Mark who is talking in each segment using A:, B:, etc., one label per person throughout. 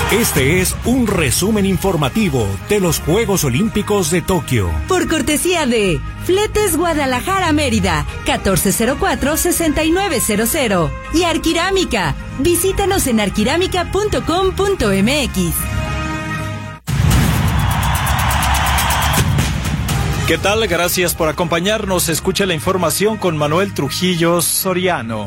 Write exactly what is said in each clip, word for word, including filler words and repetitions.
A: Este es un resumen informativo de los Juegos Olímpicos de Tokio.
B: Por cortesía de Fletes Guadalajara-Mérida, catorce cero cuatro, sesenta y nueve cero cero. Y Arquirámica. Visítanos en arquirámica punto com punto m x.
C: ¿Qué tal? Gracias por acompañarnos. Escucha la información con Manuel Trujillo Soriano.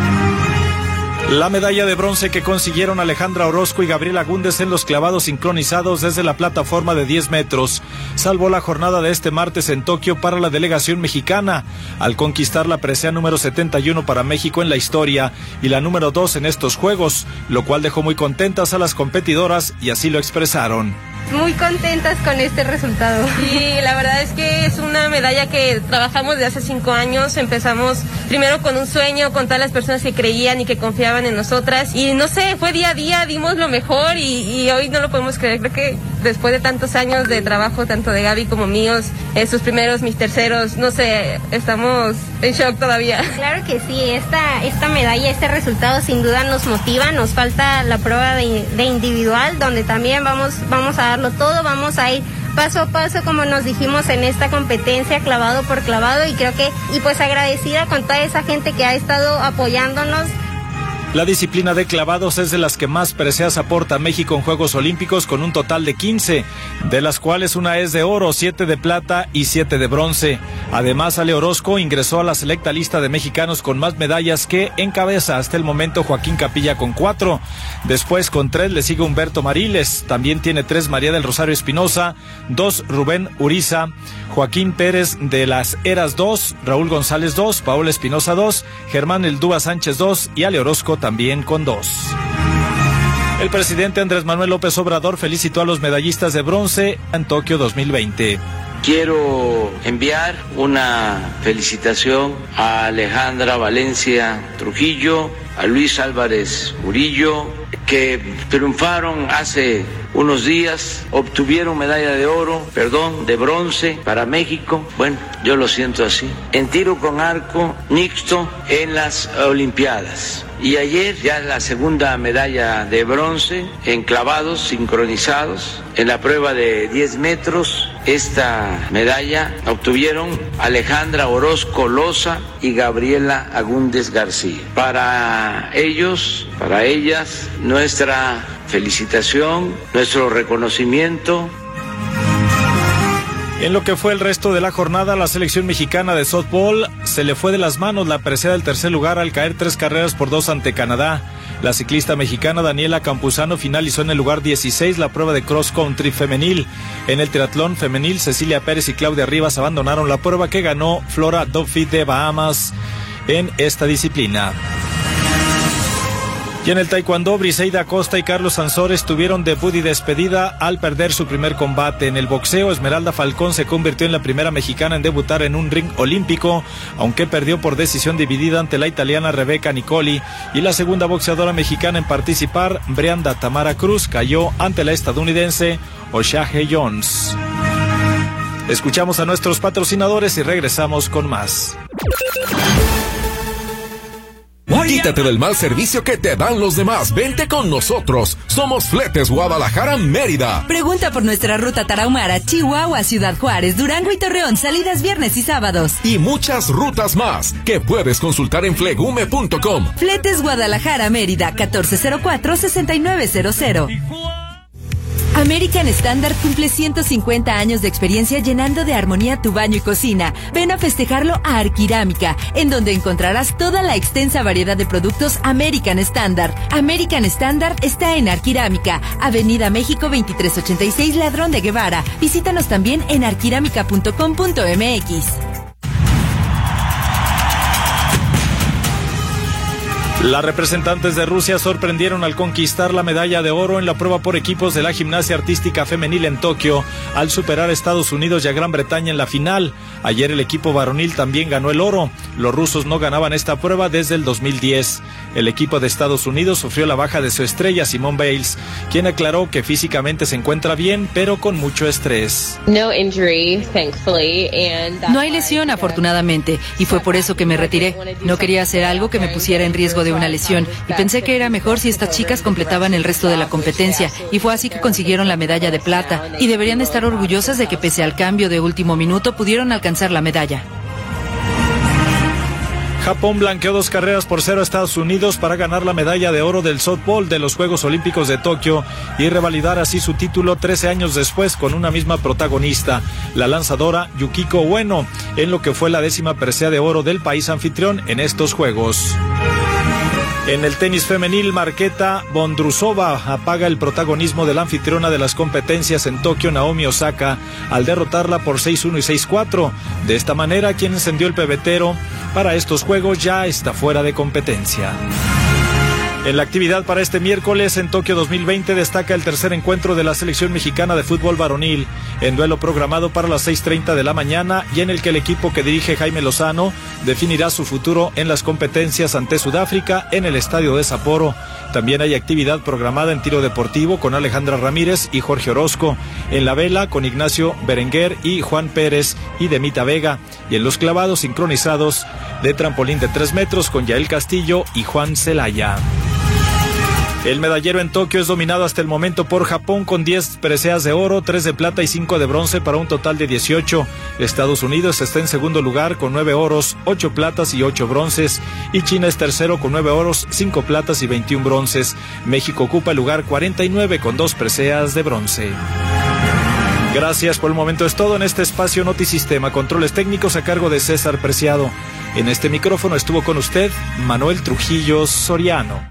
C: La medalla de bronce que consiguieron Alejandra Orozco y Gabriela Agúndez en los clavados sincronizados desde la plataforma de diez metros salvó la jornada de este martes en Tokio para la delegación mexicana, al conquistar la presea número setenta y uno para México en la historia y la número dos en estos Juegos, lo cual dejó muy contentas a las competidoras y así lo expresaron.
D: Muy contentas con este resultado.
E: Y la verdad es que es una medalla que trabajamos desde hace cinco años. Empezamos primero con un sueño, con todas las personas que creían y que confiaban en nosotras. Y no sé, fue día a día, dimos lo mejor y, y hoy no lo podemos creer. Creo que después de tantos años de trabajo, tanto de Gaby como míos, eh, sus primeros, mis terceros, no sé, estamos en shock todavía.
D: Claro que sí, esta, esta medalla, este resultado sin duda nos motiva. Nos falta la prueba de, de individual, donde también vamos, vamos a darlo todo, vamos a ir paso a paso como nos dijimos en esta competencia, clavado por clavado, y creo que, y pues agradecida con toda esa gente que ha estado apoyándonos.
C: La disciplina de clavados es de las que más preseas aporta México en Juegos Olímpicos, con un total de quince, de las cuales una es de oro, siete de plata y siete de bronce. Además, Ale Orozco ingresó a la selecta lista de mexicanos con más medallas, que encabeza hasta el momento Joaquín Capilla con cuatro. Después, con tres, le sigue Humberto Mariles. También tiene tres María del Rosario Espinosa, dos Rubén Uriza, Joaquín Pérez de las Heras dos, Raúl González dos, Paola Espinosa dos, Germán Eldúa Sánchez dos y Ale Orozco también con dos. El presidente Andrés Manuel López Obrador felicitó a los medallistas de bronce en Tokio dos mil veinte.
F: Quiero enviar una felicitación a Alejandra Valencia Trujillo, a Luis Álvarez Murillo, que triunfaron hace unos días, obtuvieron medalla de oro, perdón, de bronce para México. Bueno, yo lo siento así. En tiro con arco mixto en las Olimpiadas. Y ayer ya la segunda medalla de bronce en clavados sincronizados en la prueba de diez metros. Esta medalla obtuvieron Alejandra Orozco Loza y Gabriela Agúndez García. Para ellos, para ellas, nuestra felicitación, nuestro reconocimiento.
C: En lo que fue el resto de la jornada, la selección mexicana de softball se le fue de las manos la presea del tercer lugar al caer tres carreras por dos ante Canadá. La ciclista mexicana Daniela Campuzano finalizó en el lugar dieciséis la prueba de cross country femenil. En el triatlón femenil, Cecilia Pérez y Claudia Rivas abandonaron la prueba, que ganó Flora Duffy de Bahamas en esta disciplina. Y en el taekwondo, Briseida Acosta y Carlos Sansores tuvieron debut y despedida al perder su primer combate. En el boxeo, Esmeralda Falcón se convirtió en la primera mexicana en debutar en un ring olímpico, aunque perdió por decisión dividida ante la italiana Rebeca Nicoli, y la segunda boxeadora mexicana en participar, Brianda Tamara Cruz, cayó ante la estadounidense O'Shea Jones. Escuchamos a nuestros patrocinadores y regresamos con más.
G: Quítate del mal servicio que te dan los demás. Vente con nosotros. Somos Fletes Guadalajara-Mérida.
B: Pregunta por nuestra ruta Tarahumara, Chihuahua, Ciudad Juárez, Durango y Torreón. Salidas viernes y sábados.
G: Y muchas rutas más que puedes consultar en flegume punto com.
B: Fletes Guadalajara-Mérida, catorce cero cuatro, sesenta y nueve cero cero. American Standard cumple ciento cincuenta años de experiencia llenando de armonía tu baño y cocina. Ven a festejarlo a Arquirámica, en donde encontrarás toda la extensa variedad de productos American Standard. American Standard está en Arquirámica, Avenida México veintitrés ochenta y seis, Ladrón de Guevara. Visítanos también en arquirámica punto com punto m x.
C: Las representantes de Rusia sorprendieron al conquistar la medalla de oro en la prueba por equipos de la gimnasia artística femenil en Tokio, al superar a Estados Unidos y a Gran Bretaña en la final. Ayer el equipo varonil también ganó el oro. Los rusos no ganaban esta prueba desde el dos mil diez. El equipo de Estados Unidos sufrió la baja de su estrella Simone Biles, quien aclaró que físicamente se encuentra bien, pero con mucho estrés.
H: No injury, thankfully, and
B: no hay lesión, afortunadamente, y fue por eso que me retiré. No quería hacer algo que me pusiera en riesgo de de una lesión y pensé que era mejor si estas chicas completaban el resto de la competencia y fue así que consiguieron la medalla de plata y deberían estar orgullosas de que pese al cambio de último minuto pudieron alcanzar la medalla.
C: Japón blanqueó dos carreras por cero a Estados Unidos para ganar la medalla de oro del softball de los Juegos Olímpicos de Tokio y revalidar así su título trece años después con una misma protagonista, la lanzadora Yukiko Ueno, en lo que fue la décima presea de oro del país anfitrión en estos Juegos. En el tenis femenil, Marketa Vondrousova apaga el protagonismo de la anfitriona de las competencias en Tokio, Naomi Osaka, al derrotarla por seis uno y seis cuatro. De esta manera, quien encendió el pebetero para estos Juegos ya está fuera de competencia. En la actividad para este miércoles en Tokio dos mil veinte destaca el tercer encuentro de la selección mexicana de fútbol varonil, en duelo programado para las seis treinta de la mañana y en el que el equipo que dirige Jaime Lozano definirá su futuro en las competencias ante Sudáfrica en el estadio de Sapporo. También hay actividad programada en tiro deportivo con Alejandra Ramírez y Jorge Orozco, en la vela con Ignacio Berenguer y Juan Pérez y Demita Vega, y en los clavados sincronizados de trampolín de tres metros con Yael Castillo y Juan Celaya. El medallero en Tokio es dominado hasta el momento por Japón con diez preseas de oro, tres de plata y cinco de bronce para un total de dieciocho. Estados Unidos está en segundo lugar con nueve oros, ocho platas y ocho bronces. Y China es tercero con nueve oros, cinco platas y veintiún bronces. México ocupa el lugar cuarenta y nueve con dos preseas de bronce. Gracias, por el momento es todo en este espacio Notisistema. Controles técnicos a cargo de César Preciado. En este micrófono estuvo con usted Manuel Trujillo Soriano.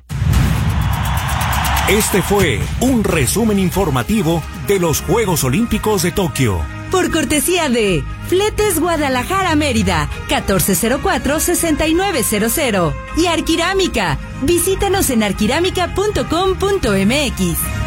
A: Este fue un resumen informativo de los Juegos Olímpicos de Tokio.
B: Por cortesía de Fletes Guadalajara Mérida, catorce cero cuatro, sesenta y nueve cero cero. Y Arquirámica. Visítanos en arquirámica punto com punto m x.